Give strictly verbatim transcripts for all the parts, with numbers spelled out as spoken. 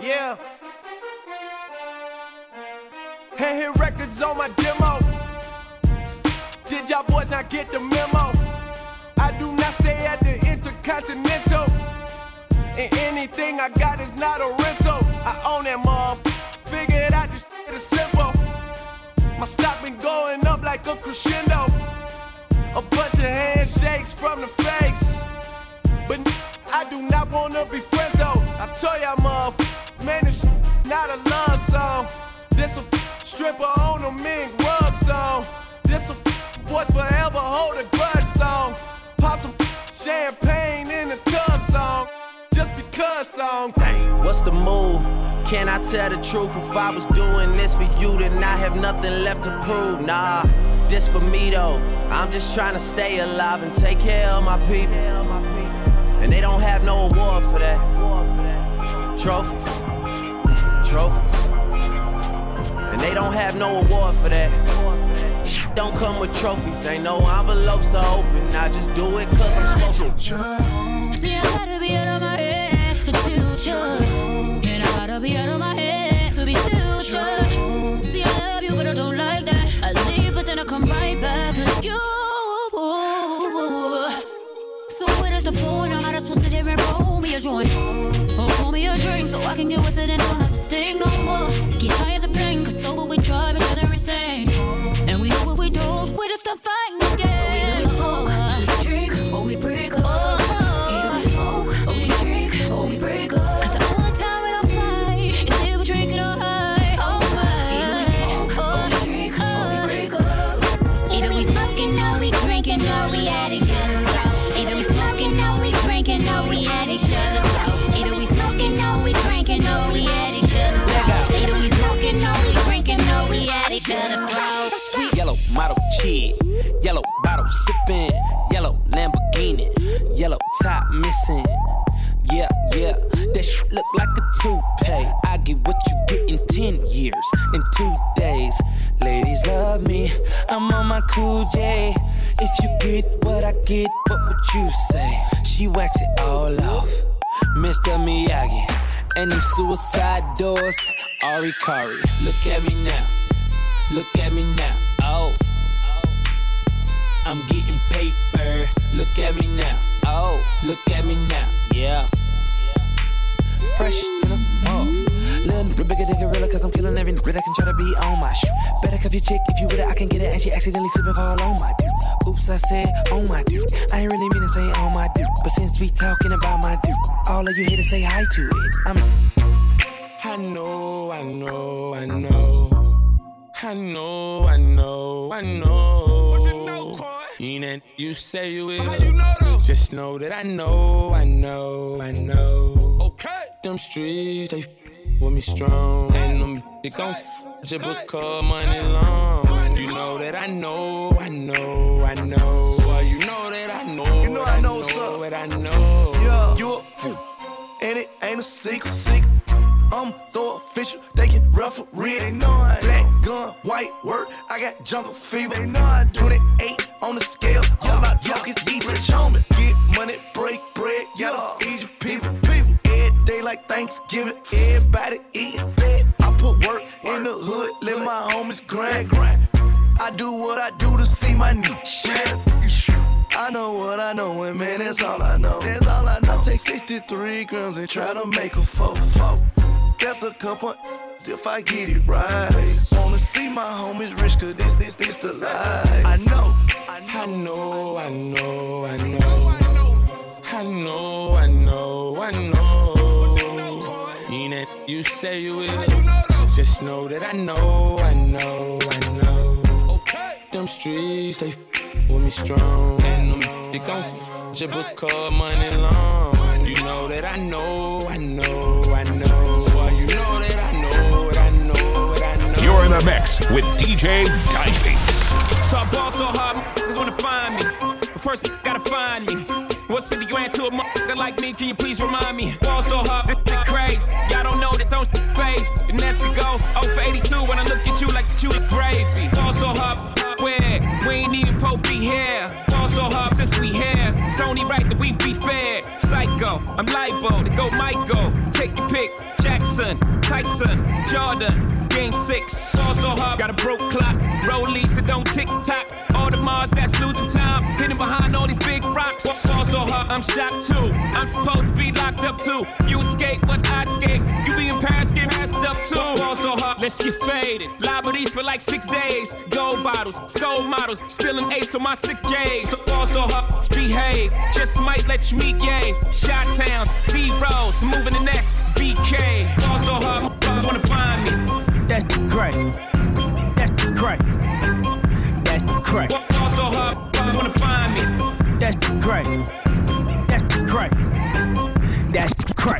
Yeah. Hand hit records on my demo. Did y'all boys not get the memo? I do not stay at the Intercontinental, and anything I got is not a rental. I own that mom. Figured out this shit is simple. My stock been going up like a crescendo. A bunch of handshakes from the fakes, but I do not wanna be friends though. I told y'all motherfuckers, man, this shit not a love song. This a stripper on a mink rug song. This a boys forever hold a grudge song. Pop some champagne in the tub song. Just because song. Dang. What's the move? Can I tell the truth? If I was doing this for you, then I have nothing left to prove. Nah, this for me though. I'm just trying to stay alive and take care of my people. And they don't have no award for that. Trophies, trophies. And they don't have no award for that. Don't come with trophies, ain't no envelopes to open. I just do it cause I'm supposed to. See, I gotta be out of my head to tilt you. And I gotta be out of my head to be still you. See, I love you, but I don't like that. I leave, but then I come right back to you. So what is the point? I'm not supposed to sit and roll me a joint. Or pour me a drink so I can get what's in it. Don't have to think no more. Get high as a plane, cause so what we drive each other insane. And we know what we do, we just stop fighting again. So we do smoke, we drink, or we break up. Either we smoke, or we drink, or we break up. Cause the only time we don't fight is if we're drinking or high. Oh my. Either we smoke, or we drink, or we break up. Either we smoking, or we drinking, or we at each other's throat. Either we smoking, or we drinking, or we at each other's throat. Either we smoking, or we drinking, or we at each other's throat. Either we smoking, or we drinking, or we at each other's throat. Yellow model kid, yellow bottle sipping, yellow Lamborghini, yellow top missing. Yeah, yeah, that shit look like a toupee. I get what you get in ten years, in two days. Ladies love me, I'm on my cool J. If you get what I get, what would you say? She wax it all off, Mister Miyagi. And them suicide doors, Ari Kari. Look at me now, look at me now. Oh, I'm getting paper. Look at me now. Oh, look at me now. Yeah. Fresh to the off. Little nigga bigger than gorilla, cause I'm killing every nigga that can try to be on my shit. Better cuff your chick if you with it, I can get it. And she accidentally slip and fall on my dude. Oops, I said on my dude. I ain't really mean to say on my dude. But since we talking about my dude, all of you here to say hi to it. I'm I know, I know, I know. I know, I know, I know. What you know, Coy? You ain't you say you will. How you know though? Just know that I know, I know, I know. Okay. Them streets, they f with me strong. And them they gon' f just because money long. You know that I know, I know, I know. Well, you know that I know. You know I know what's up. What I know. Yeah, you a fool, and it ain't a secret, secret. I'm so official, they get rough for real. They know I black gun, white work, I got jungle fever. They know I twenty-eight on the scale, all I talk is eat rich on me. Get money, break bread, gotta feed your people. People, every day like Thanksgiving, everybody eat. I put work in the hood, let my homies grind, grind. I do what I do to see my niggas shine. I know what I know, and man, that's all I know. That's all I know. I take sixty-three grams and try to make a four, four. That's a couple if I get it right. Wanna see my homies rich, cause this, this, this the life. I know, I know, I know, I know. I know, I know, I know. You ain't you say you will. Just know that I know, I know, I know. Them streets, they f with me strong. And them they gon' f just because money long. You know that I know, I know, I know. You're in the mix with D J Dimebass. So I ball so hard, niggas wanna find me. But first, you gotta find me. What's fifty grand to a motherfucker like me? Can you please remind me? Ball so hard, this shit crazy. Y'all don't know that don't phase. The next could go oh for eighty-two when I look at you like you the gravy. Ball so hard, where we ain't even po be here. Ball so hard since we here. It's only right that we be fair. Psycho, I'm libo to go Michael. Take your pick. Jackson. Bryson, Tyson, Jordan, game six. Ball so hard, got a broke clock. Rollies that don't tick tock. All the Mars that's losing time. Hidden behind all these big rocks. Ball so hard, I'm shocked too. I'm supposed to be locked up too. You escape, but I escape. You be in Paris, get passed up too. Ball so hard, let's get faded. Liberties for like six days. Gold bottles, soul models. Spilling ace on my sick days. So ball so hard, behave. Just might let you meet gay. Shot towns, B-rolls, moving the next B K. Ball so hard, motherfuckers wanna find me. That's crack. That's crack. That's crack. Ball so hard, motherfuckers wanna find me. That's crack. That's crack. That's crack.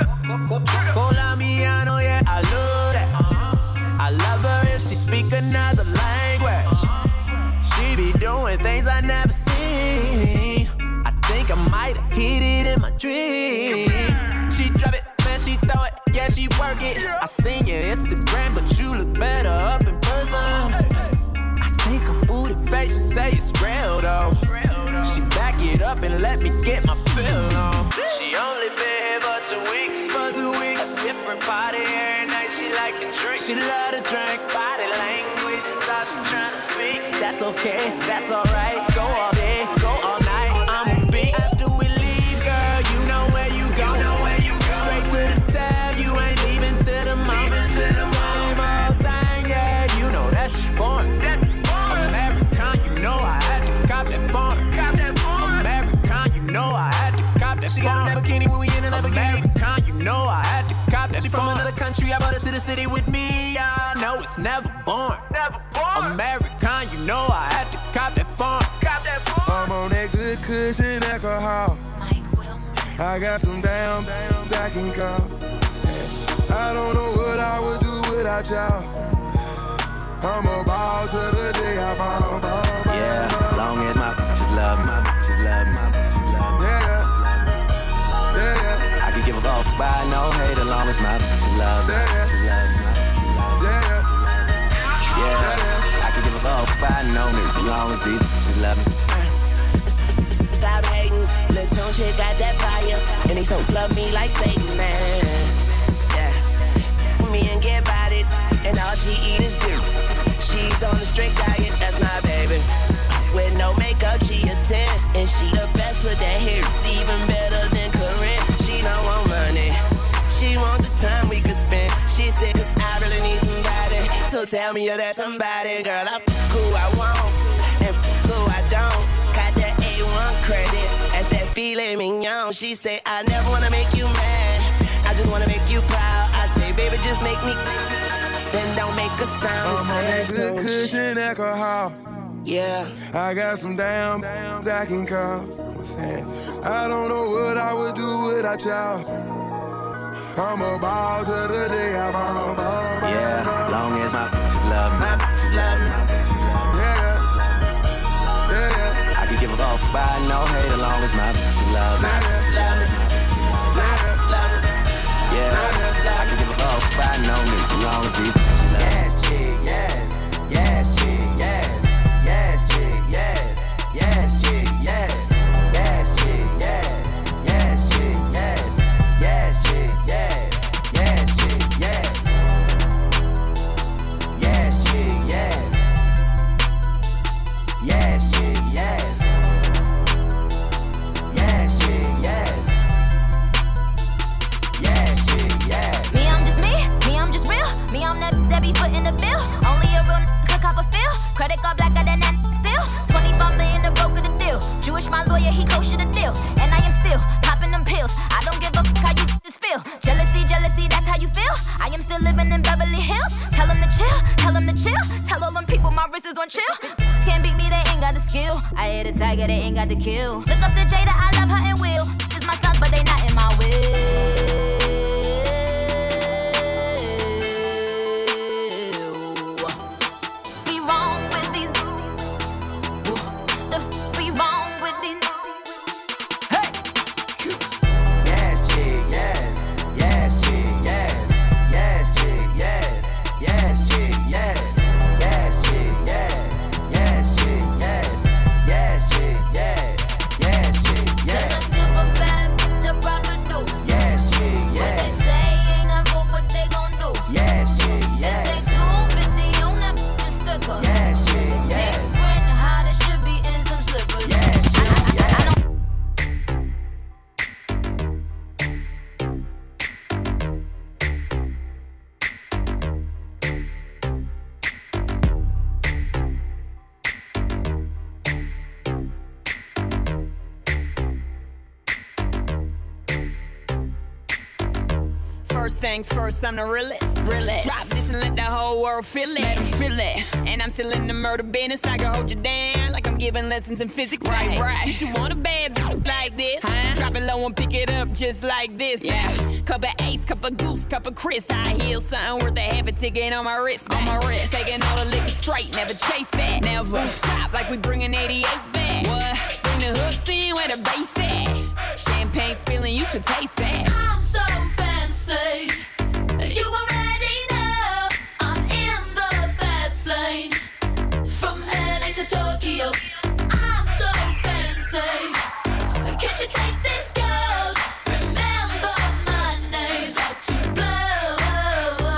Colombiano, yeah, I love that. I love her if she speak another language. She be doing things I never seen. I think I might have hit it in my dream. She drop it, man, she throw it, yeah, she work it. I seen your Instagram, but you look better up in person. I think her booty face, she say it's real though. She back it up and let me get my fill on. She only been here for two weeks, for two weeks. A different party every night, she like to drink. She love to drink, body language is all she tryna speak. That's okay, that's alright. Go all day, go all night. I'm a beast. After we leave, girl, you know where you go. Straight to the tab, you ain't leaving till the moment. Same old thing, yeah, you know that shit boring. American, you know I had to cop that phone. American, you know I had to cop that. She got a bikini when we in a Lamborghini. American, you know I had to cop that. She from another country, I brought her to the city with me. I know it's never born. American, you know I had to cop that phone. I'm on that good cushion alcohol. I got some down, down, I can call. I don't know what I would do without y'all. I'm a ball to the day I fall. Yeah, long as my bitches love me, my bitches love me, my bitches love me. Yeah, yeah. I can give a fuck by no hate as long as my bitches love me, my bitches love me, my bitches love me. Yeah, yeah. I can give a fuck by no nigga as long as these bitches love me. Stop hating, Lil' Tune chick got that fire, and they so love me like Satan, man. Yeah, me and get about it, and all she eat is good. She's on a strict diet, that's my baby. With no makeup, she a ten, and she the best with that hair, even better than Corinne. She don't want money, she want the time we could spend. She said, 'cause I really need somebody, so tell me you're that somebody, girl. I f who I want, and f who I don't. Got that A one credit, that's that filet mignon. She say, I never wanna make you mad, I just wanna make you proud. I say, baby, just make me, then don't make a sound. I'm on that good cushion alcohol. Yeah, I got some down, down, I can call. What's that? I don't know what I would do without y'all. I'm a ball to the day I fall. yeah, long as my bitches love me, my bitches love me, my bitches love me. Yeah, yeah. I can give a fuck by no hate as long as my bitches love me, my bitches love me, my bitches love me. Yeah, I can give a fuck by no nigga as long as these bitches love me. Yes, chick, yes, yes, chick, yes, yes, chick, yes, yes, chick, yes, yes, chick, yes, yes, chick, yes, yes, chick, yes, yes, chick, yes, yes, chick, yes, yes, chick, yes, yes, chick, yes, yes, chick, yes. Me, I'm just me. Me, I'm just real. Me, I'm that that be foot in the bill. Only a real n***a could cop a feel. Credit card blacker than that still. twenty-five million to broker the deal. Jewish, my lawyer, he kosher the deal. And I am still popping them pills. I don't give a f*** how you just feel. Jealousy, jealousy, that's how you feel. I am still living in Beverly Hills. Tell them to chill, tell them to chill. Tell all them people my wrist is on chill. Can't beat me, they ain't got the skill. I hit a tiger, they ain't got the kill. Look up to Jada, I love her and Will. This is my sons, but they not in my will. Be wrong with these. The f- be wrong with these. Hey! Yes, chick, yes, yes, chick, yes, yes, chick, yes, yes, chick, yes, yes, chick, yes, yes, chick, yes, yes, chick, yes, yes, chick, yes, Tell them give a bad bitch a proper do. yes, First things first, I'm the realest. realest. Drop this and let the whole world feel it. Let 'em feel it. And I'm still in the murder business. I can hold you down like I'm giving lessons in physics. Right, right. You should want a bad like this. Huh? Drop it low and pick it up just like this. Yeah. Cup of Ace, cup of Goose, cup of Chris. I heal something worth a half a ticket on my wrist. On my wrist. Taking all the liquor straight, never chase that. Never stop like we bringing eighty-eight back. What? Bring the hooks in where the bass at. Champagne spilling, you should taste that. I'm so fancy. You already know I'm in the fast lane. From L A to Tokyo, I'm so fancy. Can't you taste this gold? Remember my name, got to blow.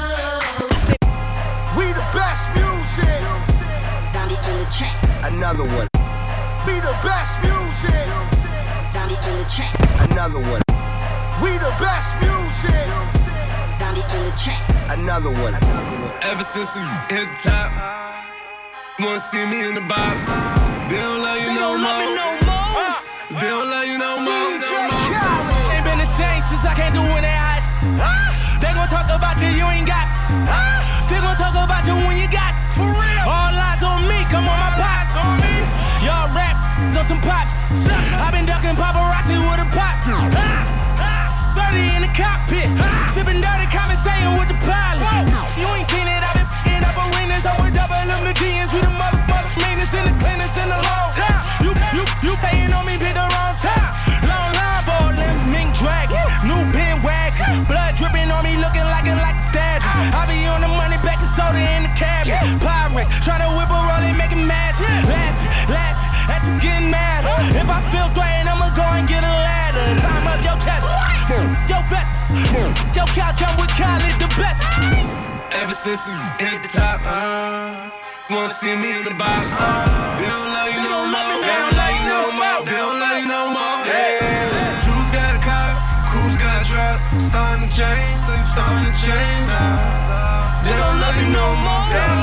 We the best music. Zombie on the track. Another one. We the best music. Zombie on the track. Another one. We the best music. Zombie on the track. Another one. Ever since we hit the top, wanna see me in the box. They don't love you no more. They don't love you no more. Ain't been the same since I can't do it that hot. They gon' talk about you, you ain't got. Still gon' talk about you when you got. All eyes on me, come on my pot. Y'all rap on some pops. I been ducking paparazzi with a pop. thirty in the cockpit, sipping dirty, conversating with the pilot. You ain't seen it, I been f***ing up arenas. I would double them the G's, we the mother, mother, maintenance in the cleaners in the low. You, you, you paying on me, pick the wrong time. Long line for a limb, mink dragon, new bin wagon. Blood dripping on me, looking like it like a stab. I be on the money, back and soda in the cabinet. Pirates, tryna whip a roll and make it magic. Laughing, laughing, at you getting mad. If I feel threatened, I'ma go and get a ladder. Climb up your chest, your vest, your couch, I'm with Khaled, the best. Ever since we hit the top, uh, wanna see me in the box. Uh, they don't love you no more. They don't love you no more. They don't love you no more. Yeah. Drew's got a car, Cruz got a truck. Starting to change, so you starting to change. Uh, they don't love you no more.